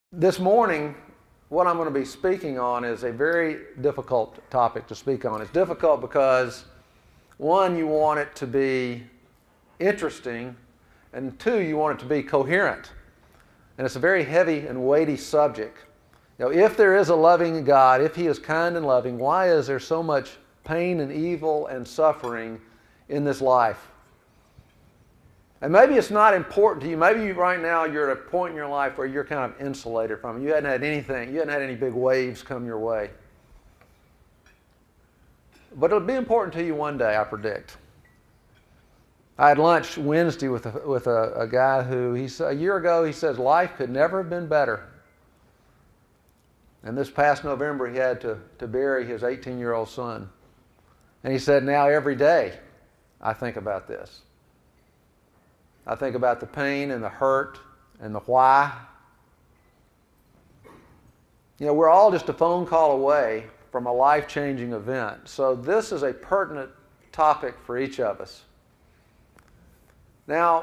This morning, what I'm going to be speaking on is a very difficult topic to speak on. It's difficult because, one, you want it to be interesting, and two, you want it to be coherent. And it's a very heavy and weighty subject. If there is a loving God, if He is kind and loving, why is there so much pain and evil and suffering in this life? And maybe it's not important to you. Maybe right now you're at a point in your life where you're kind of insulated from it. You hadn't had anything. You hadn't had any big waves come your way. But it'll be important to you one day, I predict. I had lunch Wednesday with a guy who, a year ago, he says life could never have been better. And this past November, he had to bury his 18-year-old son. And he said, now every day I think about this. I think about the pain and the hurt and the why. We're all just a phone call away from a life-changing event. So this is a pertinent topic for each of us. Now,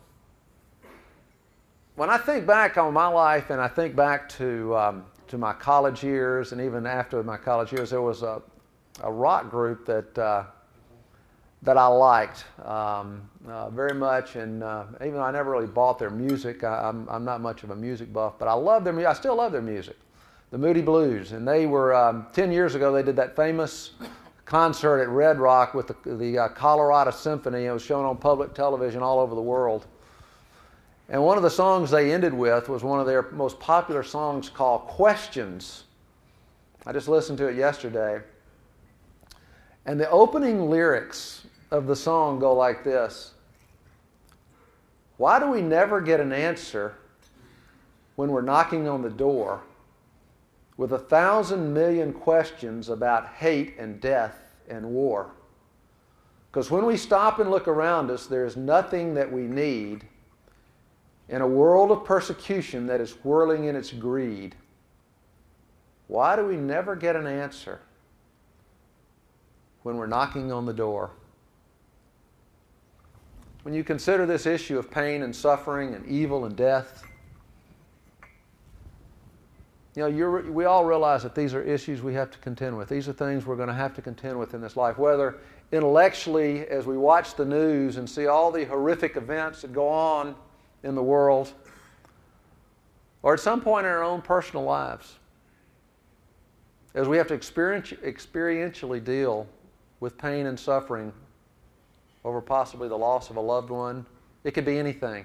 when I think back on my life and I think back to my college years, and even after my college years, there was a rock group that I liked very much, and even though I never really bought their music, I'm not much of a music buff, but I still love their music, the Moody Blues. And they were 10 years ago. They did that famous concert at Red Rock with the Colorado Symphony. It was shown on public television all over the world. And one of the songs they ended with was one of their most popular songs called "Questions." I just listened to it yesterday. And the opening lyrics of the song go like this: why do we never get an answer when we're knocking on the door with 1,000 million questions about hate and death and war? Because when we stop and look around us, there's nothing that we need in a world of persecution that is whirling in its greed. Why do we never get an answer when we're knocking on the door? When you consider this issue of pain and suffering and evil and death, we all realize that these are issues we have to contend with. These are things we're going to have to contend with in this life, whether intellectually, as we watch the news and see all the horrific events that go on in the world, or at some point in our own personal lives, as we have to experientially deal with pain and suffering over possibly the loss of a loved one. It could be anything.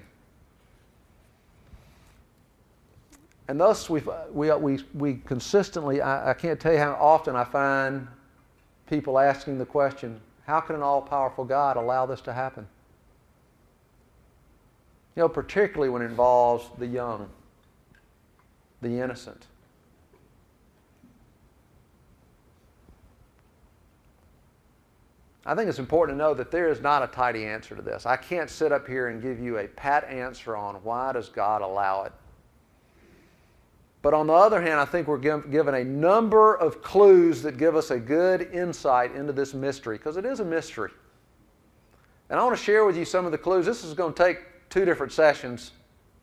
And thus we consistently, I can't tell you how often I find people asking the question, how can an all-powerful God allow this to happen? Particularly when it involves the young, the innocent. I think it's important to know that there is not a tidy answer to this. I can't sit up here and give you a pat answer on why does God allow it. But on the other hand, I think we're given a number of clues that give us a good insight into this mystery, because it is a mystery. And I want to share with you some of the clues. This is going to take 2 different sessions.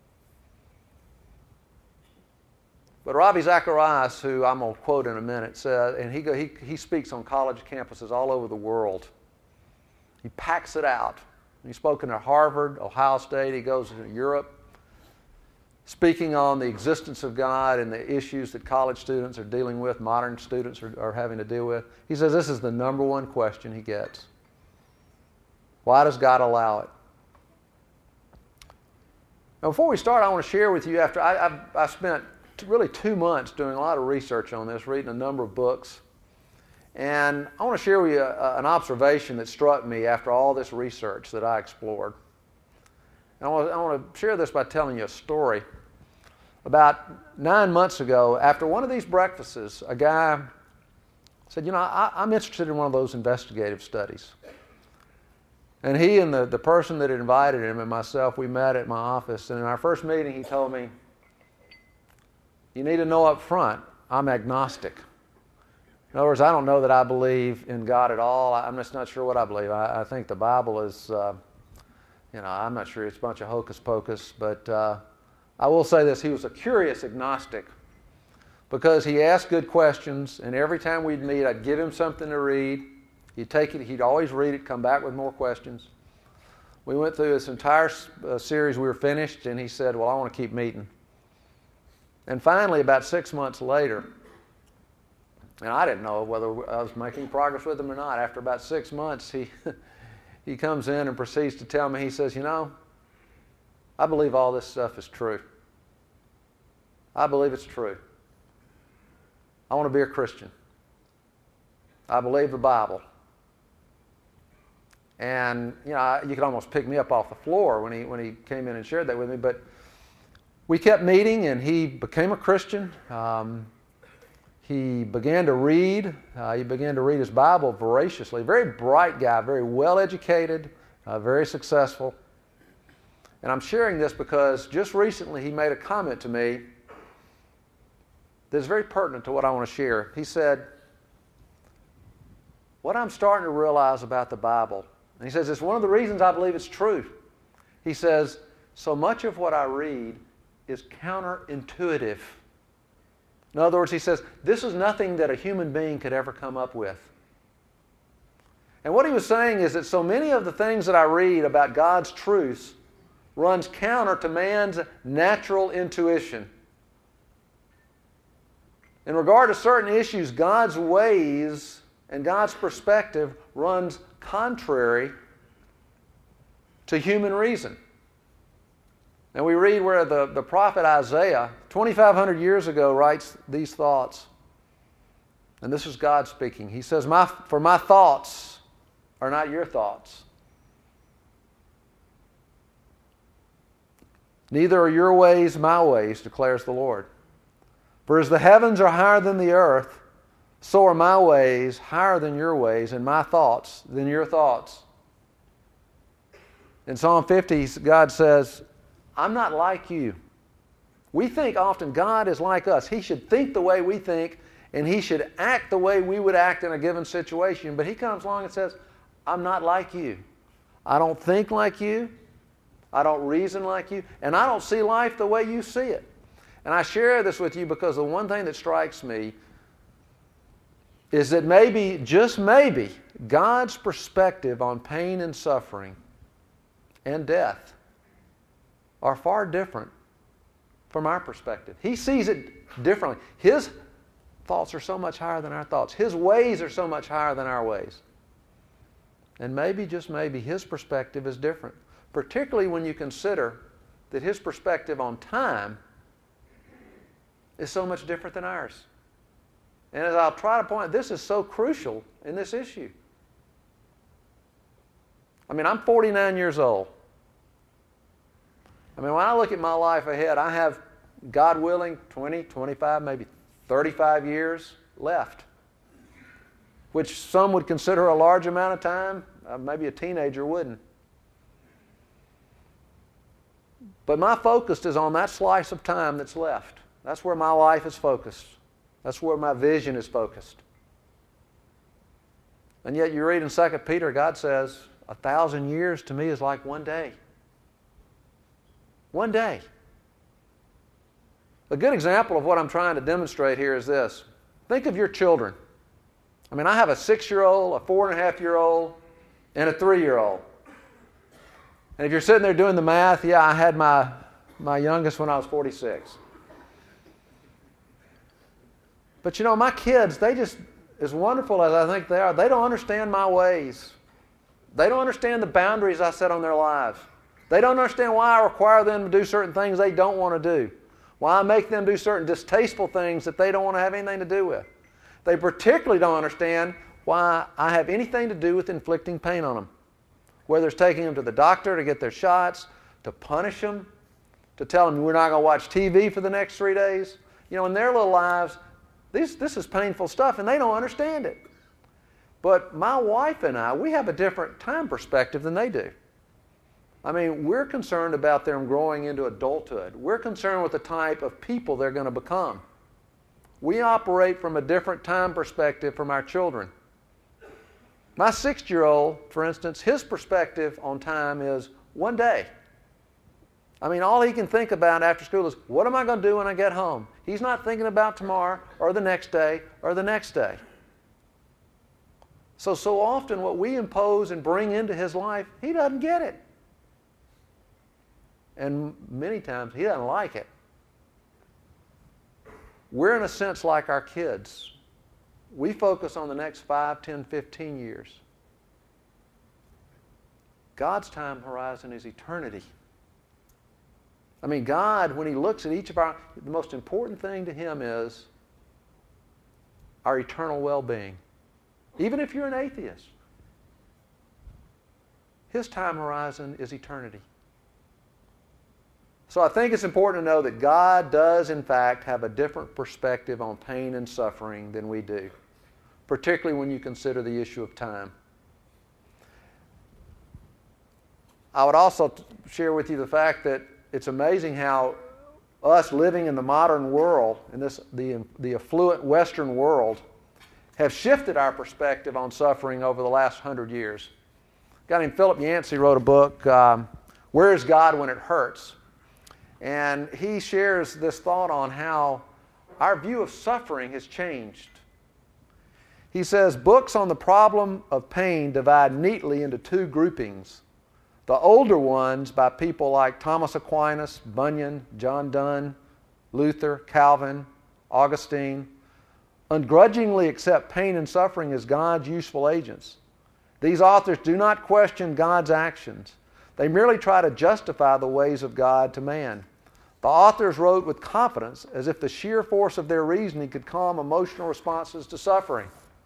But Ravi Zacharias, who I'm going to quote in a minute, said, and he speaks on college campuses all over the world. He packs it out. He's spoken at Harvard, Ohio State. He goes to Europe, speaking on the existence of God and the issues that college students are dealing with, modern students are having to deal with. He says this is the number one question he gets. Why does God allow it? Now, before we start, I want to share with you, after I spent really 2 months doing a lot of research on this, reading a number of books. And I want to share with you an observation that struck me after all this research that I explored. And I want to share this by telling you a story. About 9 months ago, after one of these breakfasts, a guy said, I'm interested in one of those investigative studies. And he and the person that had invited him and myself, we met at my office. And in our first meeting, he told me, you need to know up front, I'm agnostic. In other words, I don't know that I believe in God at all. I'm just not sure what I believe. I think the Bible is, I'm not sure it's a bunch of hocus pocus, but I will say this, he was a curious agnostic because he asked good questions, and every time we'd meet, I'd give him something to read. He'd take it, he'd always read it, come back with more questions. We went through this entire series, we were finished, and he said, well, I want to keep meeting. And finally, about 6 months later, and I didn't know whether I was making progress with him or not. After about 6 months, he comes in and proceeds to tell me, he says, you know, I believe all this stuff is true. I believe it's true. I want to be a Christian. I believe the Bible. And, you know, you could almost pick me up off the floor when he came in and shared that with me. But we kept meeting, and he became a Christian. He began to read. He began to read his Bible voraciously. Very bright guy, very well educated, very successful. And I'm sharing this because just recently he made a comment to me that's very pertinent to what I want to share. He said, what I'm starting to realize about the Bible, and he says, it's one of the reasons I believe it's true. He says, so much of what I read is counterintuitive. In other words, he says, this is nothing that a human being could ever come up with. And what he was saying is that so many of the things that I read about God's truths runs counter to man's natural intuition. In regard to certain issues, God's ways and God's perspective runs contrary to human reason. And we read where the prophet Isaiah, 2,500 years ago, writes these thoughts. And this is God speaking. He says, for my thoughts are not your thoughts. Neither are your ways my ways, declares the Lord. For as the heavens are higher than the earth, so are my ways higher than your ways, and my thoughts than your thoughts. In Psalm 50, God says, I'm not like you. We think often God is like us. He should think the way we think, and He should act the way we would act in a given situation. But He comes along and says, I'm not like you. I don't think like you. I don't reason like you. And I don't see life the way you see it. And I share this with you because the one thing that strikes me is that maybe, just maybe, God's perspective on pain and suffering and death are far different from our perspective. He sees it differently. His thoughts are so much higher than our thoughts. His ways are so much higher than our ways. And maybe, just maybe, His perspective is different, particularly when you consider that His perspective on time is so much different than ours. And as I'll try to point out, this is so crucial in this issue. I mean, I'm 49 years old. I mean, when I look at my life ahead, I have, God willing, 20, 25, maybe 35 years left, which some would consider a large amount of time. Maybe a teenager wouldn't. But my focus is on that slice of time that's left. That's where my life is focused. That's where my vision is focused. And yet you read in 2 Peter, God says, 1,000 years to me is like one day. One day. A good example of what I'm trying to demonstrate here is this. Think of your children. I mean, I have a 6-year-old, a 4.5-year-old, and a 3-year-old. And if you're sitting there doing the math, yeah, I had my youngest when I was 46. But you know, my kids, they just, as wonderful as I think they are, they don't understand my ways. They don't understand the boundaries I set on their lives. They don't understand why I require them to do certain things they don't want to do. Why I make them do certain distasteful things that they don't want to have anything to do with. They particularly don't understand why I have anything to do with inflicting pain on them. Whether it's taking them to the doctor to get their shots, to punish them, to tell them we're not going to watch TV for the next 3 days. You know, in their little lives, this is painful stuff, and they don't understand it. But my wife and I, we have a different time perspective than they do. I mean, we're concerned about them growing into adulthood. We're concerned with the type of people they're going to become. We operate from a different time perspective from our children. My 6-year-old, for instance, his perspective on time is one day. I mean, all he can think about after school is, what am I going to do when I get home? He's not thinking about tomorrow or the next day or the next day. So often what we impose and bring into his life, he doesn't get it. And many times he doesn't like it. We're in a sense like our kids. We focus on the next 5, 10, 15 years. God's time horizon is eternity. I mean, God, when he looks at each of our, the most important thing to him is our eternal well-being. Even if you're an atheist, his time horizon is eternity. So I think it's important to know that God does, in fact, have a different perspective on pain and suffering than we do, particularly when you consider the issue of time. I would also share with you the fact that it's amazing how us living in the modern world, in the affluent Western world, have shifted our perspective on suffering over the last 100 years. A guy named Philip Yancey wrote a book, Where is God When It Hurts? And he shares this thought on how our view of suffering has changed. He says, books on the problem of pain divide neatly into two groupings. The older ones by people like Thomas Aquinas, Bunyan, John Donne, Luther, Calvin, Augustine, ungrudgingly accept pain and suffering as God's useful agents. These authors do not question God's actions. They merely try to justify the ways of God to man. The authors wrote with confidence as if the sheer force of their reasoning could calm emotional responses to suffering.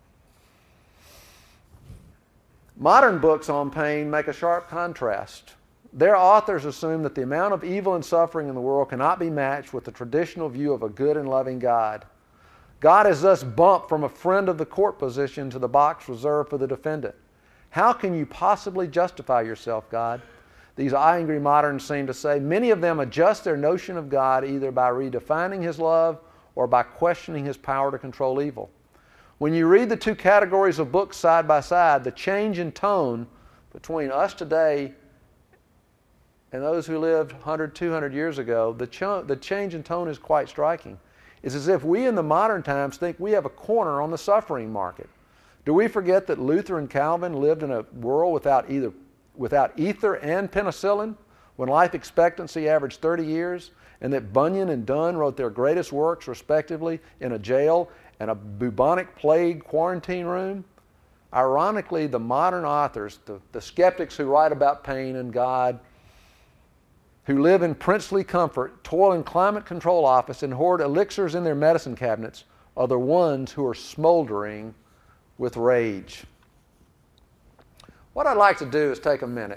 Modern books on pain make a sharp contrast. Their authors assume that the amount of evil and suffering in the world cannot be matched with the traditional view of a good and loving God. God is thus bumped from a friend of the court position to the box reserved for the defendant. How can you possibly justify yourself, God? These angry moderns seem to say. Many of them adjust their notion of God either by redefining his love or by questioning his power to control evil. When you read the two categories of books side by side, the change in tone between us today and those who lived 100, 200 years ago, the change in tone is quite striking. It's as if we in the modern times think we have a corner on the suffering market. Do we forget that Luther and Calvin lived in a world without ether and penicillin, when life expectancy averaged 30 years, and that Bunyan and Donne wrote their greatest works, respectively, in a jail and a bubonic plague quarantine room? Ironically, the modern authors, the skeptics who write about pain and God, who live in princely comfort, toil in climate control office, and hoard elixirs in their medicine cabinets, are the ones who are smoldering with rage. What I'd like to do is take a minute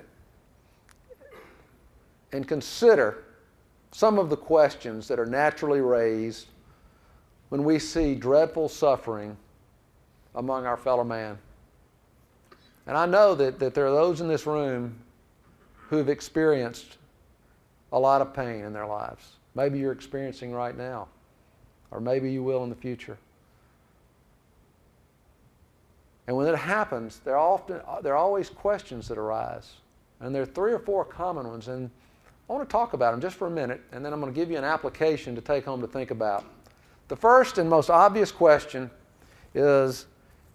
and consider some of the questions that are naturally raised when we see dreadful suffering among our fellow man. And I know that there are those in this room who have experienced a lot of pain in their lives. Maybe you're experiencing right now, or maybe you will in the future. And when it happens, there are always questions that arise. And there are 3 or 4 common ones. And I want to talk about them just for a minute, and then I'm going to give you an application to take home to think about. The first and most obvious question is,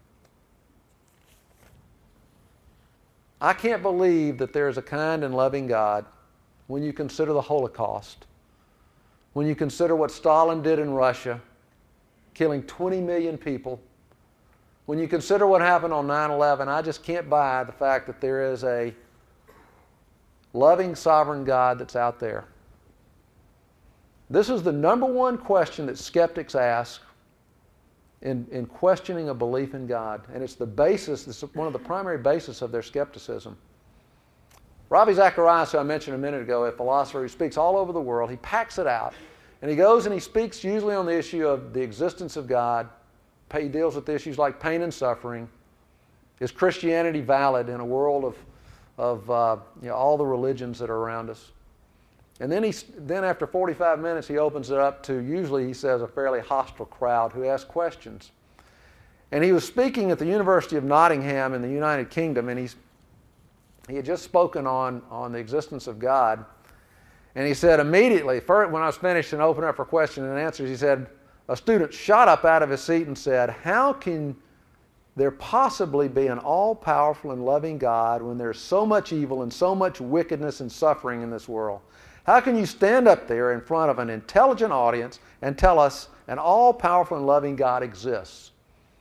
I can't believe that there is a kind and loving God when you consider the Holocaust, when you consider what Stalin did in Russia, killing 20 million people. When you consider what happened on 9/11, I just can't buy the fact that there is a loving, sovereign God that's out there. This is the number one question that skeptics ask in questioning a belief in God. And it's one of the primary bases of their skepticism. Ravi Zacharias, who I mentioned a minute ago, a philosopher who speaks all over the world, he packs it out. And he goes and he speaks usually on the issue of the existence of God. He deals with issues like pain and suffering. Is Christianity valid in a world of all the religions that are around us? And then after 45 minutes, he opens it up to, usually he says, a fairly hostile crowd who asks questions. And he was speaking at the University of Nottingham in the United Kingdom, and he had just spoken on the existence of God. And he said immediately, first, when I was finished and opened up for questions and answers, he said, a student shot up out of his seat and said, how can there possibly be an all-powerful and loving God when there's so much evil and so much wickedness and suffering in this world? How can you stand up there in front of an intelligent audience and tell us an all-powerful and loving God exists?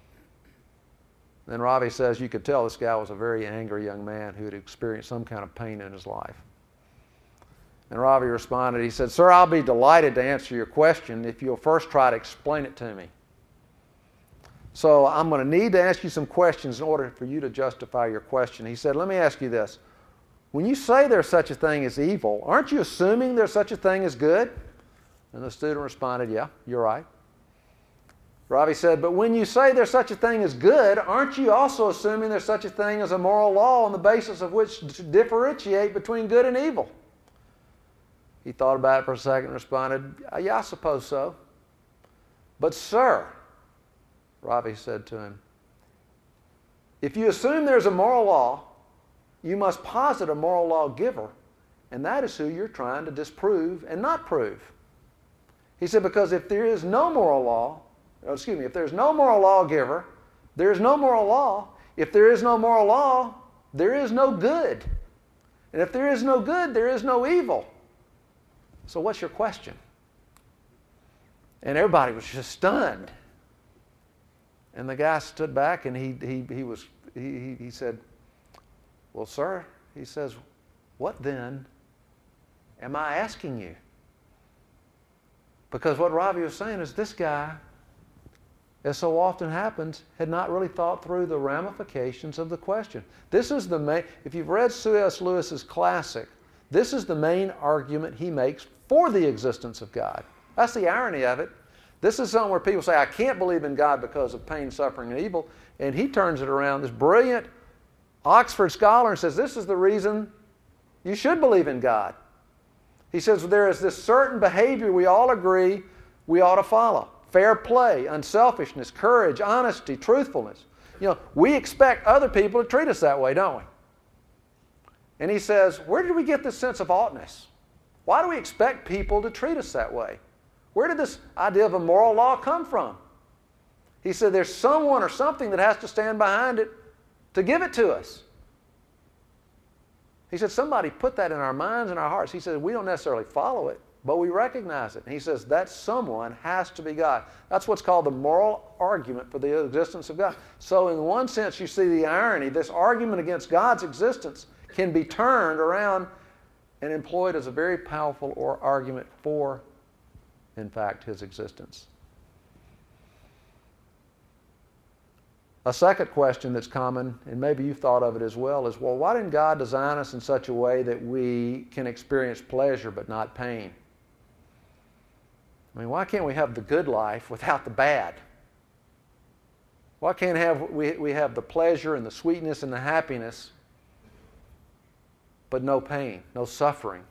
Then Ravi says you could tell this guy was a very angry young man who had experienced some kind of pain in his life. And Ravi responded, he said, sir, I'll be delighted to answer your question if you'll first try to explain it to me. So I'm going to need to ask you some questions in order for you to justify your question. He said, let me ask you this. When you say there's such a thing as evil, aren't you assuming there's such a thing as good? And the student responded, yeah, you're right. Ravi said, but when you say there's such a thing as good, aren't you also assuming there's such a thing as a moral law on the basis of which to differentiate between good and evil? He thought about it for a second and responded, yeah, I suppose so. But sir, Ravi said to him, if you assume there's a moral law, you must posit a moral lawgiver, and that is who you're trying to disprove and not prove. He said, because if there is no moral law, if there's no moral lawgiver, there is no moral law. If there is no moral law, there is no good. And if there is no good, there is no evil. So what's your question? And everybody was just stunned. And the guy stood back and he said, well, sir, he says, what then am I asking you? Because what Ravi was saying is this guy, as so often happens, had not really thought through the ramifications of the question. This is the main, if you've read C.S. Lewis's classic, this is the main argument he makes for the existence of God. That's the irony of it. This is something where people say, I can't believe in God because of pain, suffering, and evil. And he turns it around, this brilliant Oxford scholar, and says, this is the reason you should believe in God. He says, there is this certain behavior we all agree we ought to follow. Fair play, unselfishness, courage, honesty, truthfulness. You know, we expect other people to treat us that way, don't we? And he says, where did we get this sense of oughtness? Why do we expect people to treat us that way? Where did this idea of a moral law come from? He said, there's someone or something that has to stand behind it to give it to us. He said, somebody put that in our minds and our hearts. He said, we don't necessarily follow it, but we recognize it. And he says, that someone has to be God. That's what's called the moral argument for the existence of God. So in one sense, you see the irony. This argument against God's existence can be turned around and employed as a very powerful argument for, in fact, his existence. A second question that's common, and maybe you've thought of it as well, is, well, why didn't God design us in such a way that we can experience pleasure but not pain? I mean, why can't we have the good life without the bad? Why can't we have the pleasure and the sweetness and the happiness but no pain, no suffering?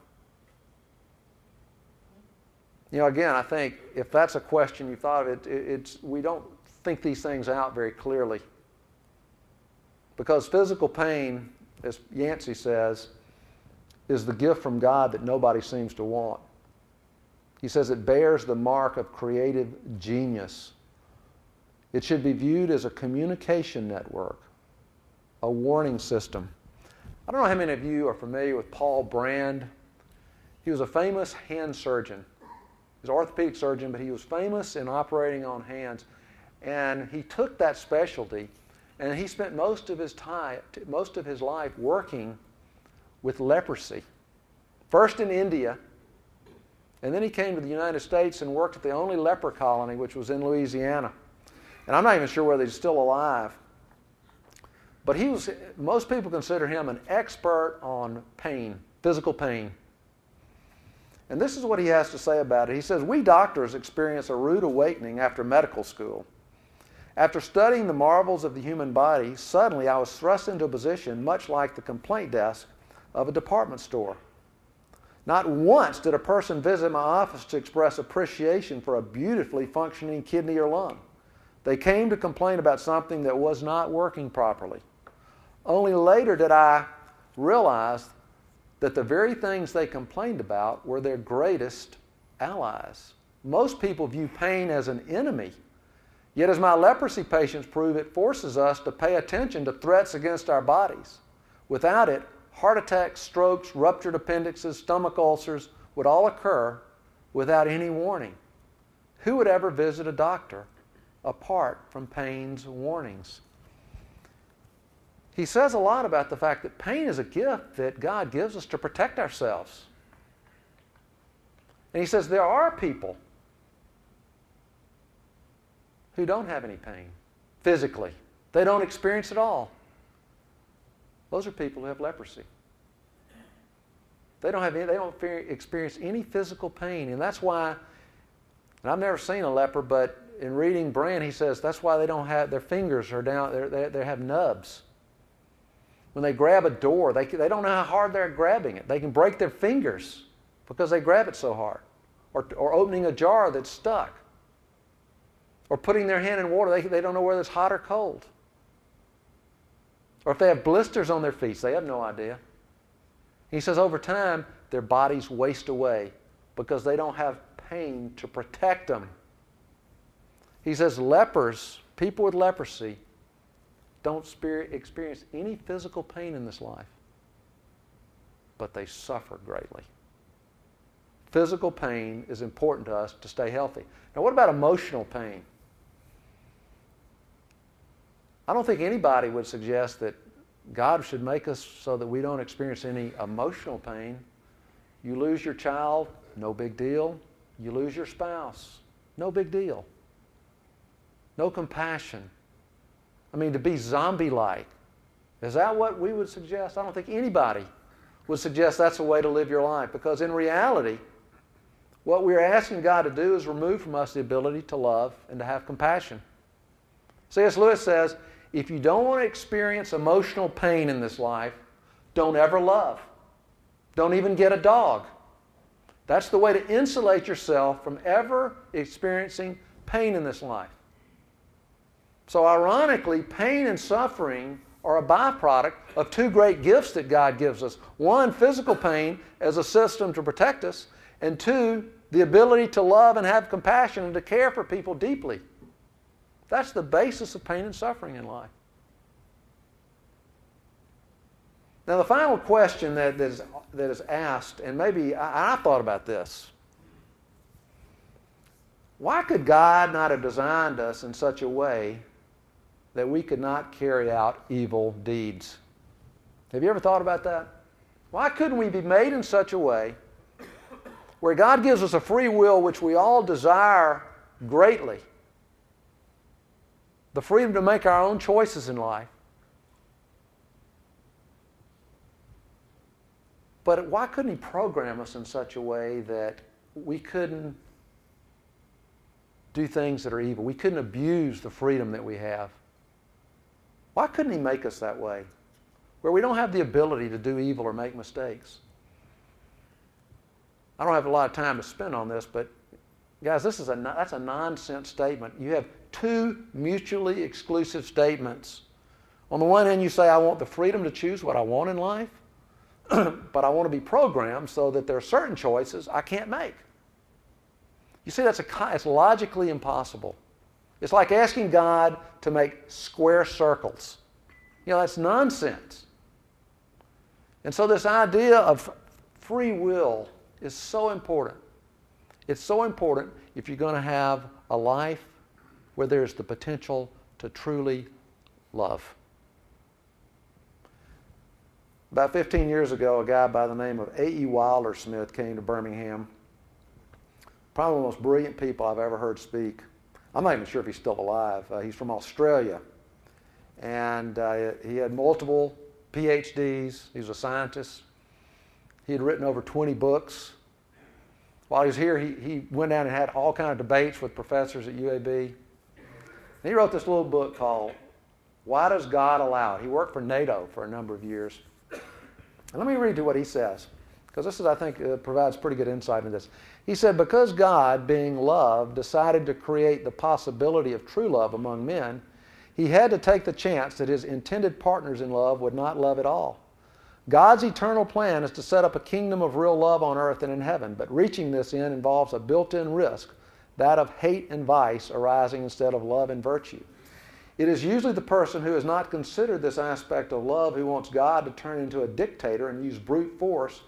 You know, again, I think if that's a question you've thought of, we don't think these things out very clearly. Because physical pain, as Yancey says, is the gift from God that nobody seems to want. He says it bears the mark of creative genius. It should be viewed as a communication network, a warning system. I don't know how many of you are familiar with Paul Brand. He was a famous hand surgeon. He was an orthopedic surgeon, but he was famous in operating on hands. And he took that specialty, and he spent most of his life working with leprosy. First in India, and then he came to the United States and worked at the only leper colony, which was in Louisiana. And I'm not even sure whether he's still alive. But most people consider him an expert on pain, physical pain. And this is what he has to say about it. He says, we doctors experience a rude awakening after medical school. After studying the marvels of the human body, suddenly I was thrust into a position much like the complaint desk of a department store. Not once did a person visit my office to express appreciation for a beautifully functioning kidney or lung. They came to complain about something that was not working properly. Only later did I realize that the very things they complained about were their greatest allies. Most people view pain as an enemy. Yet, as my leprosy patients prove, it forces us to pay attention to threats against our bodies. Without it, heart attacks, strokes, ruptured appendixes, stomach ulcers would all occur without any warning. Who would ever visit a doctor apart from pain's warnings? He says a lot about the fact that pain is a gift that God gives us to protect ourselves. And he says there are people who don't have any pain physically. They don't experience it all. Those are people who have leprosy. They don't experience any physical pain, and that's why. And I've never seen a leper, but in reading Brand, he says that's why they don't have their fingers are down. They have nubs. When they grab a door, they don't know how hard they're grabbing it. They can break their fingers because they grab it so hard, or opening a jar that's stuck, or putting their hand in water. They don't know whether it's hot or cold. Or if they have blisters on their feet, they have no idea. He says over time, their bodies waste away because they don't have pain to protect them. He says lepers, people with leprosy, don't experience any physical pain in this life, but they suffer greatly. Physical pain is important to us to stay healthy. Now, what about emotional pain? I don't think anybody would suggest that God should make us so that we don't experience any emotional pain. You lose your child, no big deal. You lose your spouse, no big deal. No compassion. I mean, to be zombie-like. Is that what we would suggest? I don't think anybody would suggest that's a way to live your life, because in reality, what we're asking God to do is remove from us the ability to love and to have compassion. C.S. Lewis says, if you don't want to experience emotional pain in this life, don't ever love. Don't even get a dog. That's the way to insulate yourself from ever experiencing pain in this life. So ironically, pain and suffering are a byproduct of two great gifts that God gives us. One, physical pain as a system to protect us, and two, the ability to love and have compassion and to care for people deeply. That's the basis of pain and suffering in life. Now, the final question that is asked, and maybe I thought about this. Why could God not have designed us in such a way that we could not carry out evil deeds? Have you ever thought about that? Why couldn't we be made in such a way where God gives us a free will which we all desire greatly? The freedom to make our own choices in life. But why couldn't He program us in such a way that we couldn't do things that are evil? We couldn't abuse the freedom that we have. Why couldn't He make us that way, where we don't have the ability to do evil or make mistakes? I don't have a lot of time to spend on this, but guys, that's a nonsense statement. You have two mutually exclusive statements. On the one hand, you say, I want the freedom to choose what I want in life, but I want to be programmed so that there are certain choices I can't make. You see, it's logically impossible. It's like asking God to make square circles. You know, that's nonsense. And so this idea of free will is so important. It's so important if you're going to have a life where there's the potential to truly love. About 15 years ago, a guy by the name of A.E. Wilder-Smith came to Birmingham. Probably one of the most brilliant people I've ever heard speak. I'm not even sure if he's still alive. He's from Australia. And he had multiple PhDs. He was a scientist. He had written over 20 books. While he was here, he went down and had all kinds of debates with professors at UAB. And he wrote this little book called Why Does God Allow It? He worked for NATO for a number of years. And let me read you what he says, because this is, I think, provides pretty good insight into this. He said, because God, being love, decided to create the possibility of true love among men, He had to take the chance that His intended partners in love would not love at all. God's eternal plan is to set up a kingdom of real love on earth and in heaven, but reaching this end involves a built-in risk, that of hate and vice arising instead of love and virtue. It is usually the person who has not considered this aspect of love who wants God to turn into a dictator and use brute force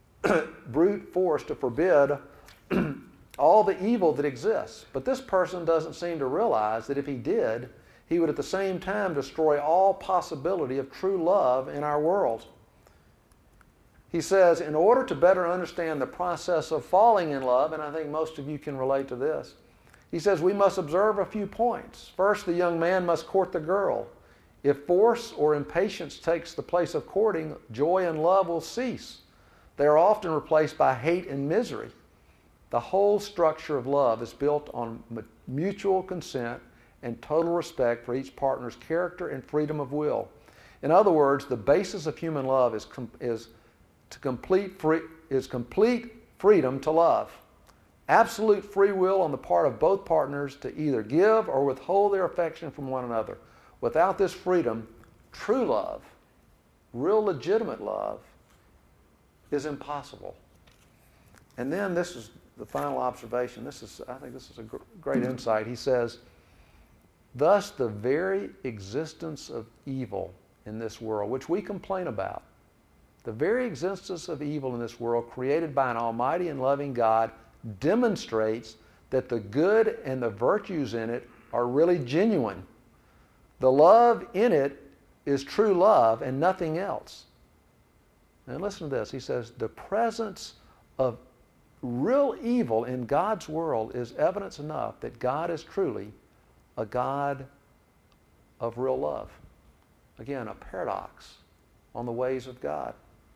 to forbid all the evil that exists. But this person doesn't seem to realize that if he did, he would at the same time destroy all possibility of true love in our world. He says, in order to better understand the process of falling in love, and I think most of you can relate to this, he says we must observe a few points. First, the young man must court the girl. If force or impatience takes the place of courting, joy and love will cease. They are often replaced by hate and misery. The whole structure of love is built on mutual consent and total respect for each partner's character and freedom of will. In other words, the basis of human love is complete freedom to love. Absolute free will on the part of both partners to either give or withhold their affection from one another. Without this freedom, true love, real legitimate love, is impossible. And then this is the final observation. I think this is a great insight. He says, thus the very existence of evil in this world, which we complain about, the very existence of evil in this world created by an almighty and loving God demonstrates that the good and the virtues in it are really genuine. The love in it is true love and nothing else. And listen to this. He says, the presence of real evil in God's world is evidence enough that God is truly a God of real love. Again, a paradox on the ways of God.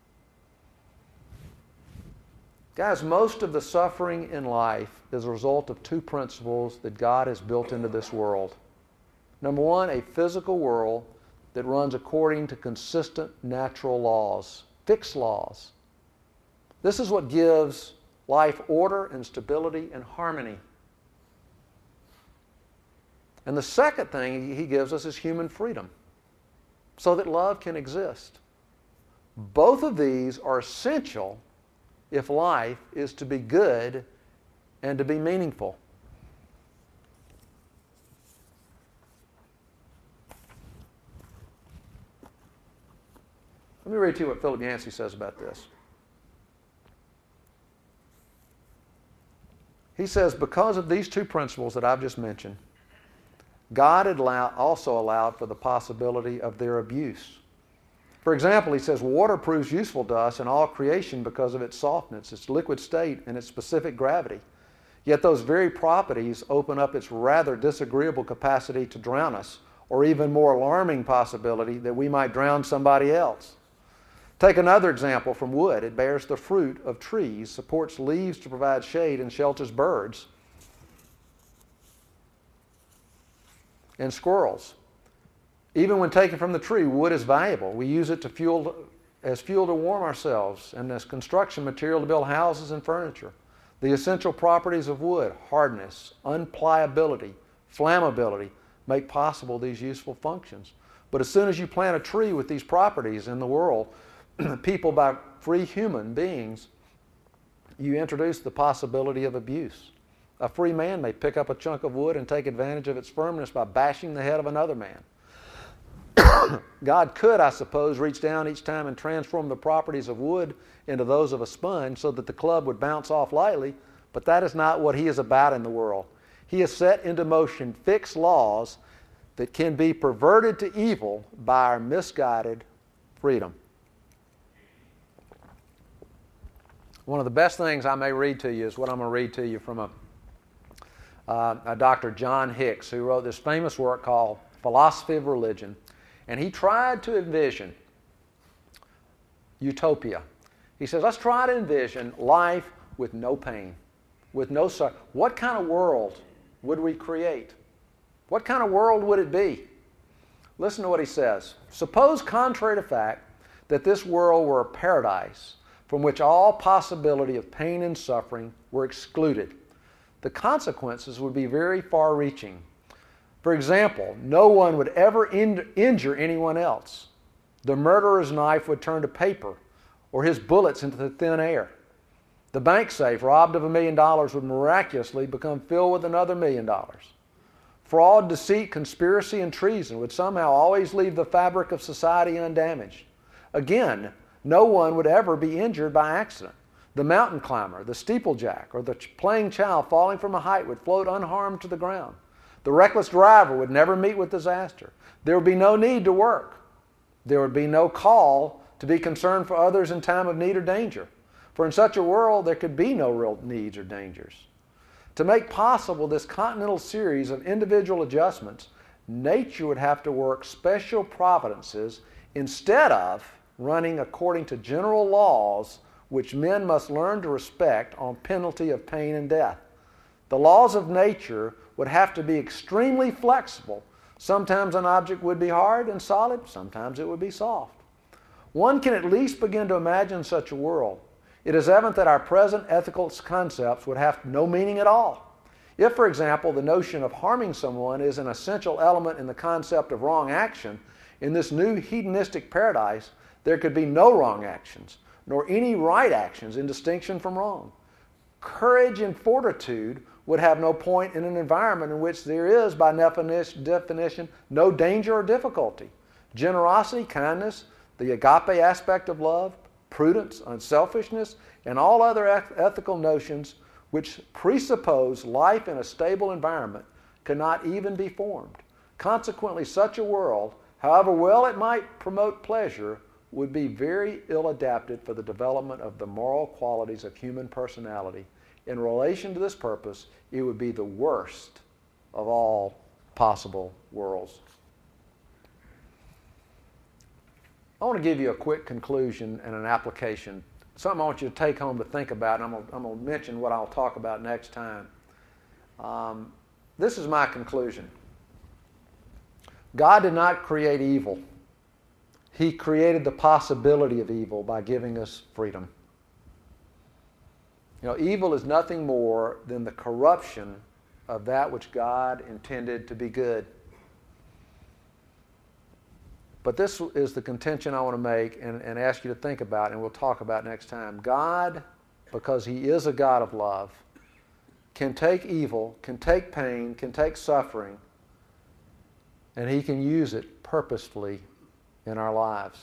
Guys, most of the suffering in life is a result of two principles that God has built into this world. Number one, a physical world that runs according to consistent natural laws, fixed laws. This is what gives life order and stability and harmony. And the second thing he gives us is human freedom, so that love can exist. Both of these are essential if life is to be good and to be meaningful. Let me read to you what Philip Yancey says about this. He says, because of these two principles that I've just mentioned, God had also allowed for the possibility of their abuse. For example, he says, water proves useful to us in all creation because of its softness, its liquid state, and its specific gravity. Yet those very properties open up its rather disagreeable capacity to drown us, or even more alarming possibility that we might drown somebody else. Take another example from wood. It bears the fruit of trees, supports leaves to provide shade, and shelters birds and squirrels. Even when taken from the tree, wood is valuable. We use it as fuel to warm ourselves and as construction material to build houses and furniture. The essential properties of wood, hardness, unpliability, flammability, make possible these useful functions. But as soon as you plant a tree with these properties in the world, people by free human beings, you introduce the possibility of abuse. A free man may pick up a chunk of wood and take advantage of its firmness by bashing the head of another man. God could, I suppose, reach down each time and transform the properties of wood into those of a sponge so that the club would bounce off lightly, but that is not what he is about in the world. He has set into motion fixed laws that can be perverted to evil by our misguided freedom. One of the best things I may read to you is what I'm going to read to you from a Dr. John Hicks, who wrote this famous work called Philosophy of Religion. And he tried to envision utopia. He says, let's try to envision life with no pain, with no suffering. What kind of world would we create? What kind of world would it be? Listen to what he says. Suppose, contrary to fact, that this world were a paradise from which all possibility of pain and suffering were excluded. The consequences would be very far-reaching. For example, no one would ever injure anyone else. The murderer's knife would turn to paper, or his bullets into thin air. The bank safe robbed of $1 million would miraculously become filled with another $1 million. Fraud, deceit, conspiracy, and treason would somehow always leave the fabric of society undamaged. Again, no one would ever be injured by accident. The mountain climber, the steeplejack, or the playing child falling from a height would float unharmed to the ground. The reckless driver would never meet with disaster. There would be no need to work. There would be no call to be concerned for others in time of need or danger. For in such a world, there could be no real needs or dangers. To make possible this continental series of individual adjustments, nature would have to work special providences instead of running according to general laws which men must learn to respect on penalty of pain and death. The laws of nature would have to be extremely flexible. Sometimes an object would be hard and solid, sometimes it would be soft. One can at least begin to imagine such a world. It is evident that our present ethical concepts would have no meaning at all. If, for example, the notion of harming someone is an essential element in the concept of wrong action, in this new hedonistic paradise, there could be no wrong actions, nor any right actions in distinction from wrong. Courage and fortitude would have no point in an environment in which there is, by definition, no danger or difficulty. Generosity, kindness, the agape aspect of love, prudence, unselfishness, and all other ethical notions which presuppose life in a stable environment cannot even be formed. Consequently, such a world, however well it might promote pleasure, would be very ill adapted for the development of the moral qualities of human personality. In relation to this purpose, it would be the worst of all possible worlds. I want to give you a quick conclusion and an application, something I want you to take home to think about, and I'm going to mention what I'll talk about next time. This is my conclusion. God did not create evil. He created the possibility of evil by giving us freedom. You know, evil is nothing more than the corruption of that which God intended to be good. But this is the contention I want to make and ask you to think about, and we'll talk about next time. God, because He is a God of love, can take evil, can take pain, can take suffering, and He can use it purposefully in our lives.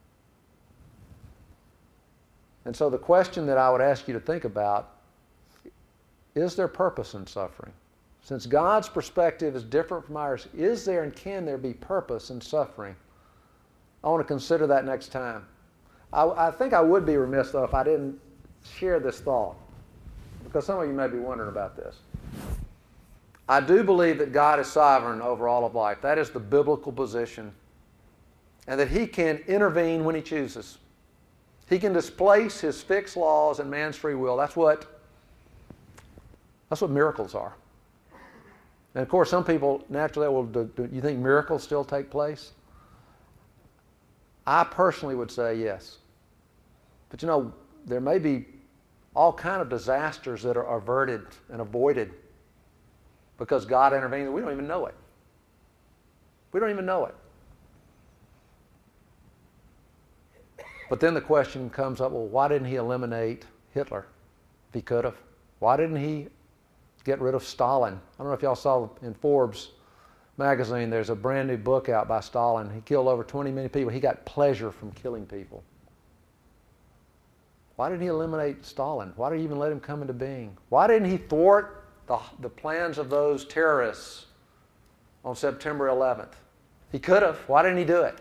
And so the question that I would ask you to think about, is there purpose in suffering? Since God's perspective is different from ours, is there and can there be purpose in suffering? I want to consider that next time. I think I would be remiss, though, if I didn't share this thought, because some of you may be wondering about this. I do believe that God is sovereign over all of life. That is the biblical position. And that He can intervene when He chooses. He can displace His fixed laws and man's free will. That's what miracles are. And of course, some people naturally will, do you think miracles still take place? I personally would say yes. But you know, there may be all kind of disasters that are averted and avoided because God intervenes. We don't even know it. We don't even know it. But then the question comes up, well, why didn't He eliminate Hitler if He could have? Why didn't He get rid of Stalin? I don't know if y'all saw in Forbes magazine, there's a brand new book out by Stalin. He killed over 20 million people. He got pleasure from killing people. Why didn't He eliminate Stalin? Why did He even let him come into being? Why didn't He thwart the plans of those terrorists on September 11th? He could have. Why didn't He do it?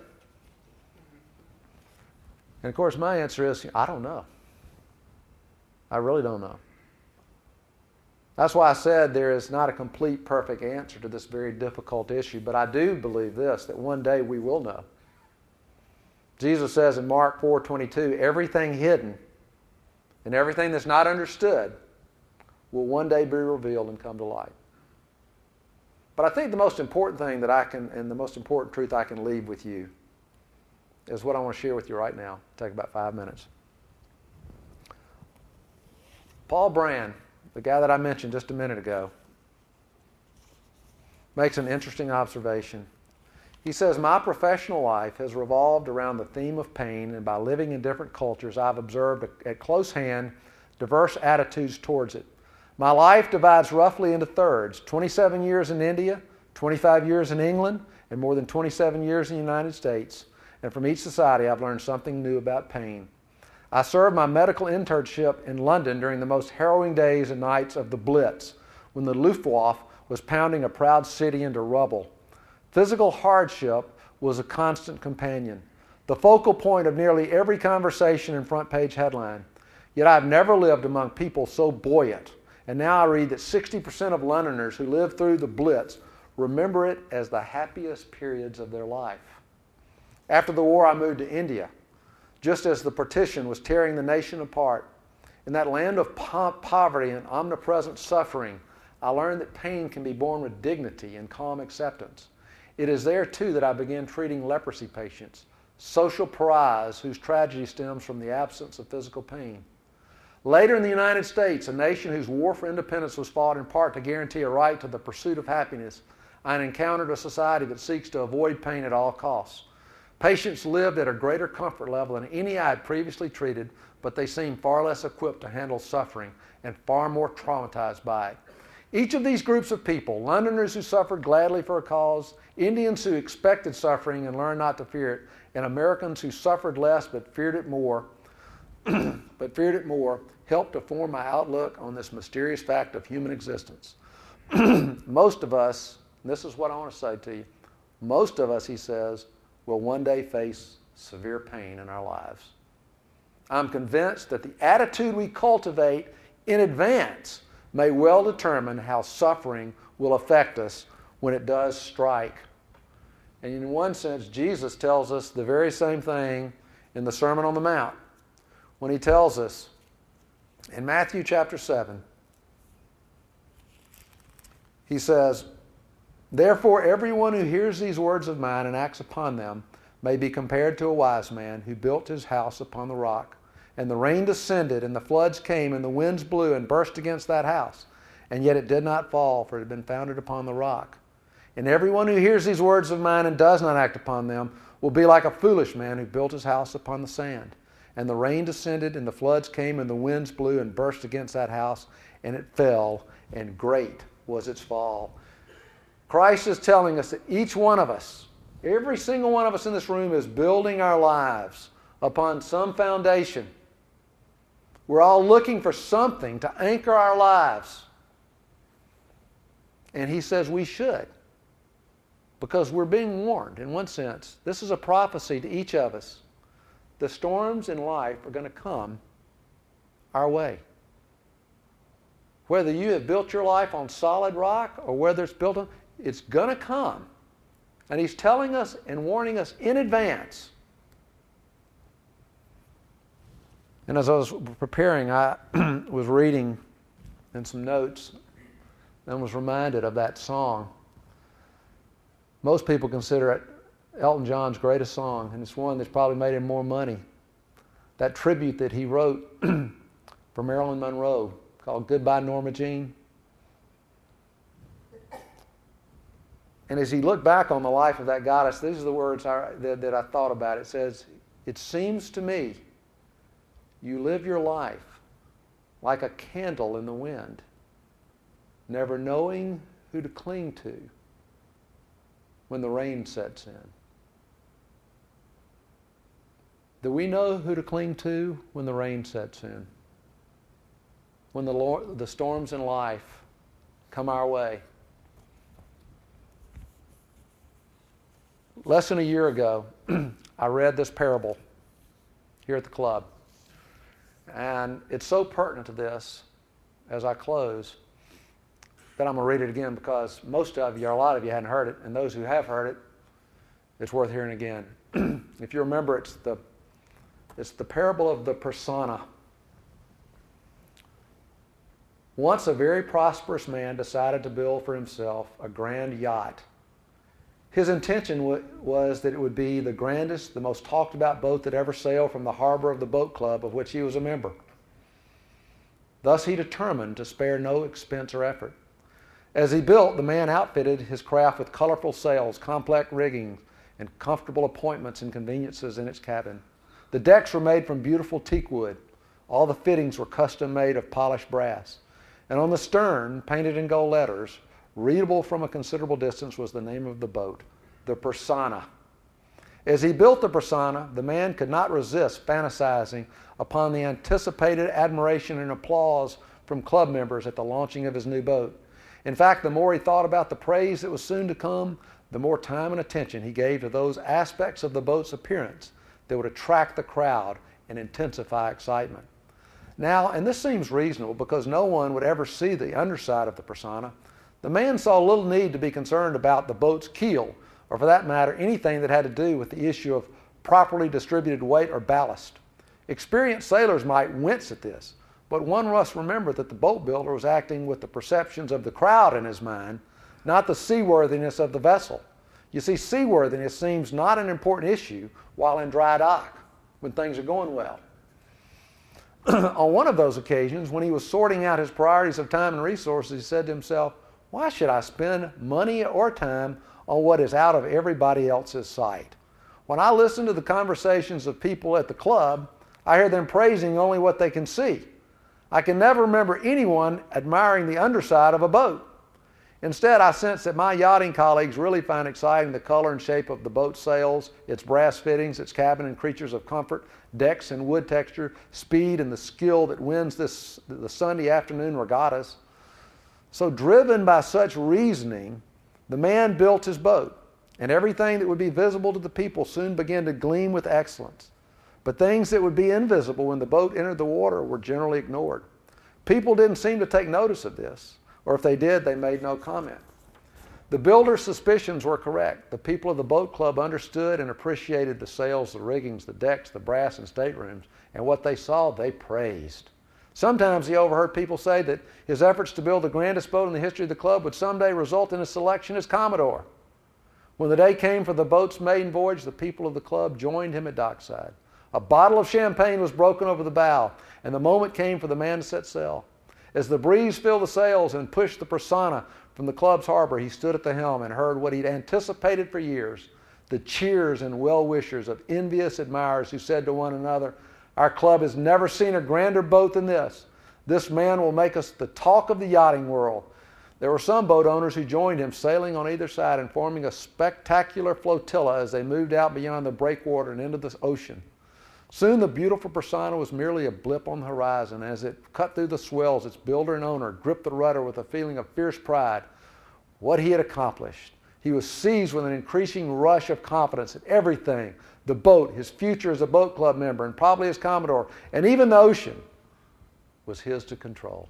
And of course, my answer is, I don't know. I really don't know. That's why I said there is not a complete, perfect answer to this very difficult issue, but I do believe this, that one day we will know. Jesus says in Mark 4:22, everything hidden and everything that's not understood will one day be revealed and come to light. But I think the most important thing that I can, and the most important truth I can leave with you, is what I want to share with you right now. It'll take about 5 minutes. Paul Brand, the guy that I mentioned just a minute ago, makes an interesting observation. He says, my professional life has revolved around the theme of pain, and by living in different cultures, I've observed at close hand diverse attitudes towards it. My life divides roughly into thirds: 27 years in India, 25 years in England, and more than 27 years in the United States. And from each society, I've learned something new about pain. I served my medical internship in London during the most harrowing days and nights of the Blitz, when the Luftwaffe was pounding a proud city into rubble. Physical hardship was a constant companion, the focal point of nearly every conversation and front-page headline. Yet I've never lived among people so buoyant, and now I read that 60% of Londoners who lived through the Blitz remember it as the happiest periods of their life. After the war, I moved to India, just as the partition was tearing the nation apart. In that land of poverty and omnipresent suffering, I learned that pain can be borne with dignity and calm acceptance. It is there, too, that I began treating leprosy patients, social pariahs whose tragedy stems from the absence of physical pain. Later in the United States, a nation whose war for independence was fought in part to guarantee a right to the pursuit of happiness, I encountered a society that seeks to avoid pain at all costs. Patients lived at a greater comfort level than any I had previously treated, but they seemed far less equipped to handle suffering and far more traumatized by it. Each of these groups of people, Londoners who suffered gladly for a cause, Indians who expected suffering and learned not to fear it, and Americans who suffered less but feared it more, helped to form my outlook on this mysterious fact of human existence. Most of us, and this is what I want to say to you, most of us, he says, will one day face severe pain in our lives. I'm convinced that the attitude we cultivate in advance may well determine how suffering will affect us when it does strike. And in one sense, Jesus tells us the very same thing in the Sermon on the Mount, when he tells us in Matthew chapter 7, he says, therefore everyone who hears these words of mine and acts upon them may be compared to a wise man who built his house upon the rock. And the rain descended, and the floods came, and the winds blew and burst against that house. And yet it did not fall, for it had been founded upon the rock. And everyone who hears these words of mine and does not act upon them will be like a foolish man who built his house upon the sand. And the rain descended, and the floods came, and the winds blew and burst against that house, and it fell, and great was its fall. Christ is telling us that each one of us, every single one of us in this room, is building our lives upon some foundation. We're all looking for something to anchor our lives. And he says we should, because we're being warned in one sense. This is a prophecy to each of us. The storms in life are going to come our way. Whether you have built your life on solid rock or whether it's built on, it's going to come. And he's telling us and warning us in advance. And as I was preparing, I was reading in some notes and was reminded of that song. Most people consider it Elton John's greatest song, and it's one that's probably made him more money. That tribute that he wrote for Marilyn Monroe called Goodbye Norma Jean. And as he looked back on the life of that goddess, these are the words that I thought about. It says, it seems to me you live your life like a candle in the wind, never knowing who to cling to when the rain sets in. Do we know who to cling to when the rain sets in? When the storms in life come our way? Less than a year ago, I read this parable here at the club. And it's so pertinent to this as I close that I'm going to read it again, because most of you, or a lot of you, hadn't heard it, and those who have heard it, it's worth hearing again. If you remember, it's the parable of the persona. Once a very prosperous man decided to build for himself a grand yacht. His intention was that it would be the grandest, the most talked about boat that ever sailed from the harbor of the boat club of which he was a member. Thus he determined to spare no expense or effort. As he built, the man outfitted his craft with colorful sails, complex rigging, and comfortable appointments and conveniences in its cabin. The decks were made from beautiful teak wood. All the fittings were custom made of polished brass. And on the stern, painted in gold letters, readable from a considerable distance, was the name of the boat, the Persona. As he built the Persona, the man could not resist fantasizing upon the anticipated admiration and applause from club members at the launching of his new boat. In fact, the more he thought about the praise that was soon to come, the more time and attention he gave to those aspects of the boat's appearance that would attract the crowd and intensify excitement. Now, and this seems reasonable because no one would ever see the underside of the Persona, the man saw little need to be concerned about the boat's keel, or for that matter, anything that had to do with the issue of properly distributed weight or ballast. Experienced sailors might wince at this, but one must remember that the boat builder was acting with the perceptions of the crowd in his mind, not the seaworthiness of the vessel. You see, seaworthiness seems not an important issue while in dry dock, when things are going well. On one of those occasions, when he was sorting out his priorities of time and resources, he said to himself, "Why should I spend money or time on what is out of everybody else's sight? When I listen to the conversations of people at the club, I hear them praising only what they can see. I can never remember anyone admiring the underside of a boat. Instead, I sense that my yachting colleagues really find exciting the color and shape of the boat's sails, its brass fittings, its cabin and creatures of comfort, decks and wood texture, speed and the skill that wins the Sunday afternoon regattas." So driven by such reasoning, the man built his boat, and everything that would be visible to the people soon began to gleam with excellence. But things that would be invisible when the boat entered the water were generally ignored. People didn't seem to take notice of this, or if they did, they made no comment. The builder's suspicions were correct. The people of the boat club understood and appreciated the sails, the riggings, the decks, the brass and staterooms, and what they saw, they praised. Sometimes he overheard people say that his efforts to build the grandest boat in the history of the club would someday result in his selection as Commodore. When the day came for the boat's maiden voyage, the people of the club joined him at dockside. A bottle of champagne was broken over the bow, and the moment came for the man to set sail. As the breeze filled the sails and pushed the Persona from the club's harbor, he stood at the helm and heard what he'd anticipated for years, the cheers and well-wishers of envious admirers who said to one another, "Our club has never seen a grander boat than this. This man will make us the talk of the yachting world." There were some boat owners who joined him, sailing on either side and forming a spectacular flotilla as they moved out beyond the breakwater and into the ocean. Soon the beautiful Persona was merely a blip on the horizon. As it cut through the swells, its builder and owner gripped the rudder with a feeling of fierce pride. What he had accomplished. He was seized with an increasing rush of confidence in everything. The boat, his future as a boat club member, and probably as Commodore, and even the ocean was his to control.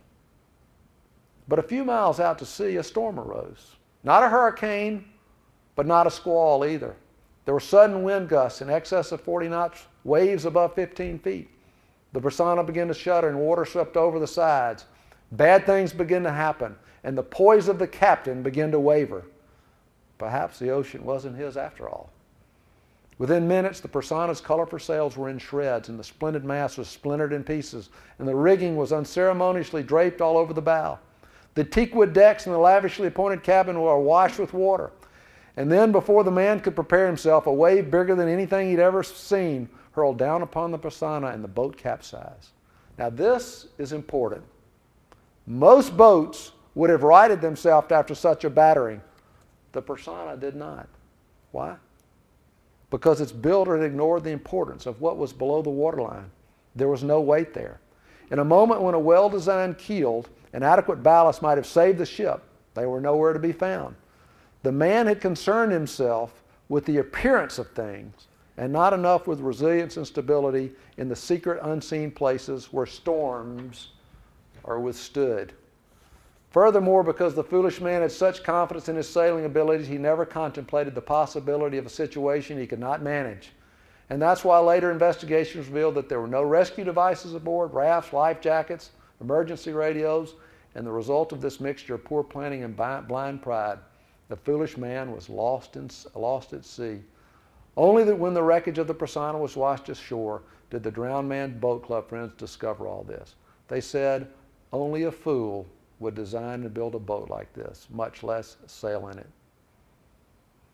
But a few miles out to sea, a storm arose. Not a hurricane, but not a squall either. There were sudden wind gusts in excess of 40 knots, waves above 15 feet. The Persona began to shudder and water swept over the sides. Bad things began to happen, and the poise of the captain began to waver. Perhaps the ocean wasn't his after all. Within minutes, the Persona's colorful sails were in shreds, and the splendid mast was splintered in pieces, and the rigging was unceremoniously draped all over the bow. The teakwood decks and the lavishly appointed cabin were awash with water. And then, before the man could prepare himself, a wave bigger than anything he'd ever seen hurled down upon the Persona, and the boat capsized. Now, this is important. Most boats would have righted themselves after such a battering. The Persona did not. Why? Because its builder had ignored the importance of what was below the waterline. There was no weight there. In a moment when a well-designed keel and adequate ballast might have saved the ship, they were nowhere to be found. The man had concerned himself with the appearance of things and not enough with resilience and stability in the secret, unseen places where storms are withstood. Furthermore, because the foolish man had such confidence in his sailing abilities, he never contemplated the possibility of a situation he could not manage. And that's why later investigations revealed that there were no rescue devices aboard, rafts, life jackets, emergency radios, and the result of this mixture of poor planning and blind pride, the foolish man was lost at sea. Only that when the wreckage of the Persona was washed ashore did the drowned man's boat club friends discover all this. They said, only a fool would design and build a boat like this, much less sail in it.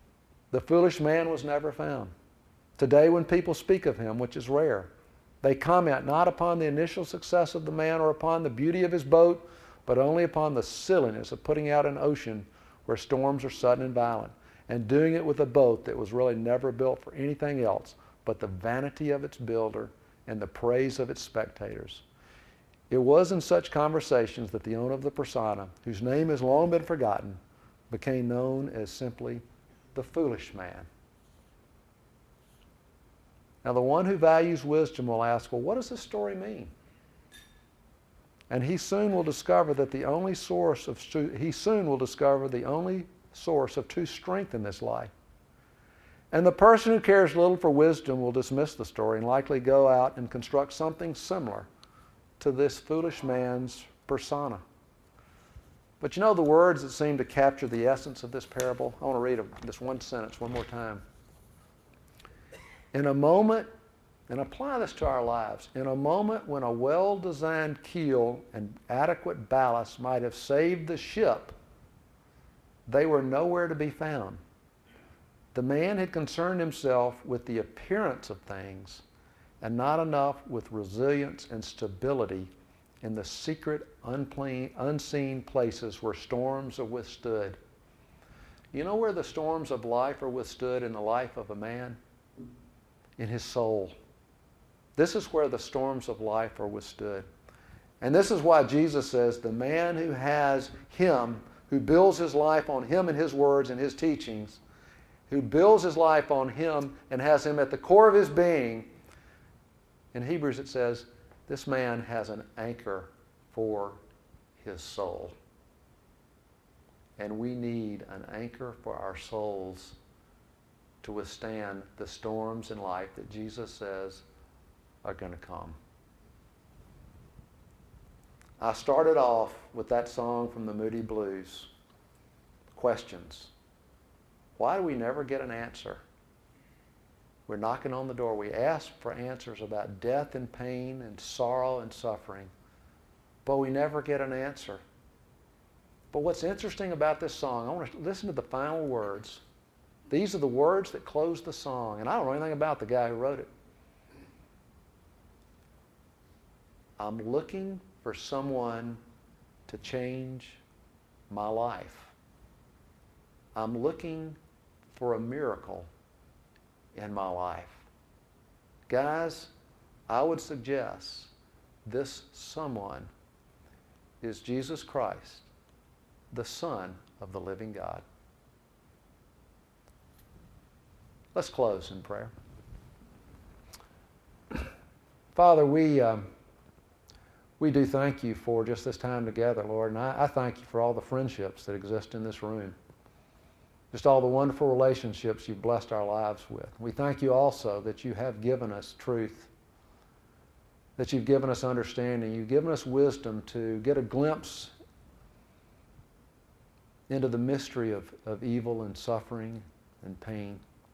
The foolish man was never found. Today when people speak of him, which is rare, they comment not upon the initial success of the man or upon the beauty of his boat, but only upon the silliness of putting out an ocean where storms are sudden and violent, and doing it with a boat that was really never built for anything else but the vanity of its builder and the praise of its spectators. It was in such conversations that the owner of the Prasanna, whose name has long been forgotten, became known as simply the foolish man. Now the one who values wisdom will ask, well, what does this story mean? And he soon will discover the only source of true strength in this life. And the person who cares little for wisdom will dismiss the story and likely go out and construct something similar to this foolish man's persona. But you know the words that seem to capture the essence of this parable? I want to read this one sentence one more time. In a moment, and apply this to our lives, in a moment when a well-designed keel and adequate ballast might have saved the ship, they were nowhere to be found. The man had concerned himself with the appearance of things and not enough with resilience and stability in the secret, unseen places where storms are withstood. You know where the storms of life are withstood in the life of a man? In his soul. This is where the storms of life are withstood. And this is why Jesus says the man who has Him, who builds his life on Him and His words and His teachings, who builds his life on Him and has Him at the core of his being, in Hebrews it says, this man has an anchor for his soul. And we need an anchor for our souls to withstand the storms in life that Jesus says are going to come. I started off with that song from the Moody Blues. Questions. Why do we never get an answer? We're knocking on the door. We ask for answers about death and pain and sorrow and suffering, but we never get an answer. But what's interesting about this song, I want to listen to the final words. These are the words that close the song, and I don't know anything about the guy who wrote it. I'm looking for someone to change my life. I'm looking for a miracle in my life. Guys, I would suggest this someone is Jesus Christ, the Son of the living God. Let's close in prayer. Father, we do thank You for just this time together, Lord, and I thank You for all the friendships that exist in this room. Just all the wonderful relationships You've blessed our lives with. We thank You also that You have given us truth, that You've given us understanding, You've given us wisdom to get a glimpse into the mystery of evil and suffering and pain.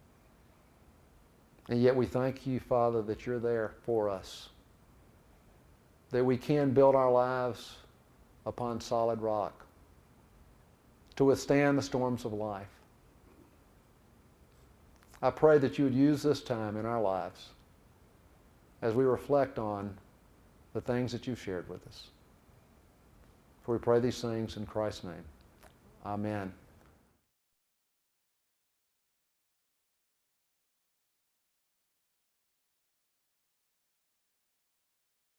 And yet we thank You, Father, that You're there for us, that we can build our lives upon solid rock to withstand the storms of life. I pray that You would use this time in our lives as we reflect on the things that You've shared with us. For we pray these things in Christ's name. Amen.